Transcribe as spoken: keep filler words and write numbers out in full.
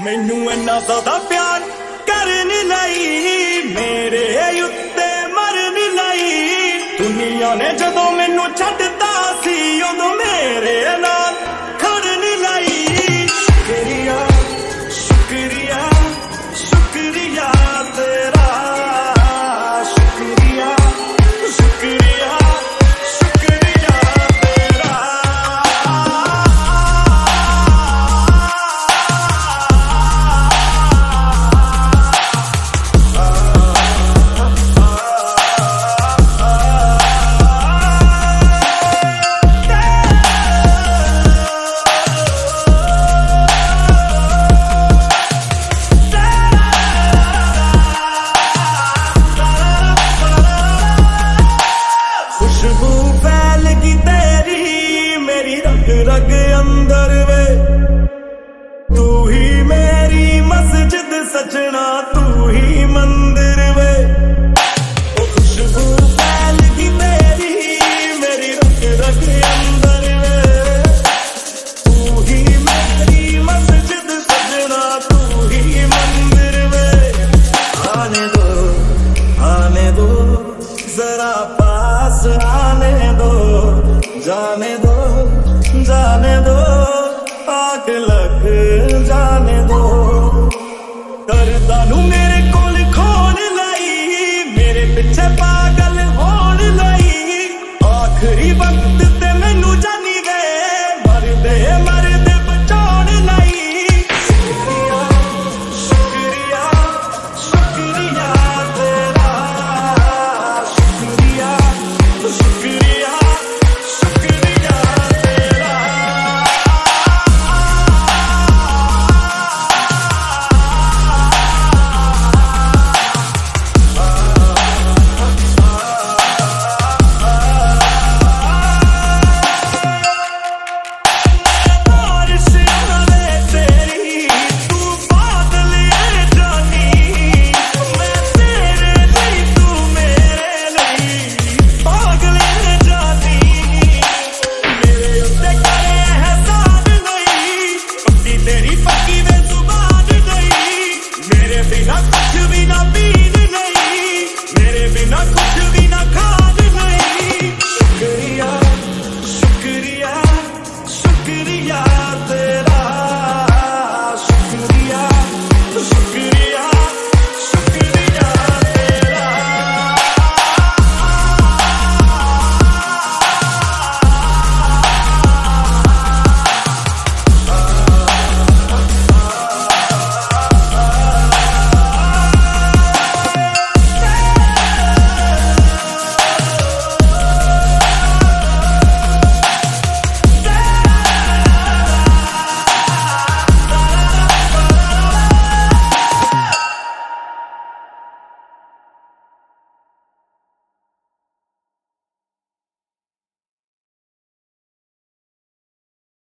मैनू इन्ना ज्यादा प्यार करनी लाई, मेरे उत्ते मरनी लाई। दुनिया ने जदों मैनू छड्डता सी उदों मेरे नाल खड़नी लाई। शुक्रिया शुक्रिया शुक्रिया तेरा, शुक्रिया शुक्रिया शुक्रिया तेरा। खुशबू फैलगी तेरी मेरी रग रग अंदर वे, तू ही मेरी मस्जिद सजना, तू ही मंदिर वे। ओ खुशबू फैलगी तेरी मेरी रग रग अंदर वे, तू ही मेरी मस्जिद सजना, तू ही मंदिर वे। आने दो आने दो जरा पास, आने दो जाने दो जाने दो, आग लग जाने दो। करदा नू मेरे कोल खोल लाई, मेरे पिछे पागल होन लाई। आखिरी वक्त ते मैनू जानी गए, मरदे मरदे बचाउण लाई। शुक्रिया शुक्रिया शुक्रिया तेरा, शुक्रिया शुक्रिया शुक्रिया तेरा। बारिश आवे तेरी, तू बादल है जानी। मैं तेरे लिए तू मेरे लिए पागल है जानी। मेरे उत्ते करे एहसान नहीं, पक्की तेरी पक्की वे जुबान नहीं। मेरे बिना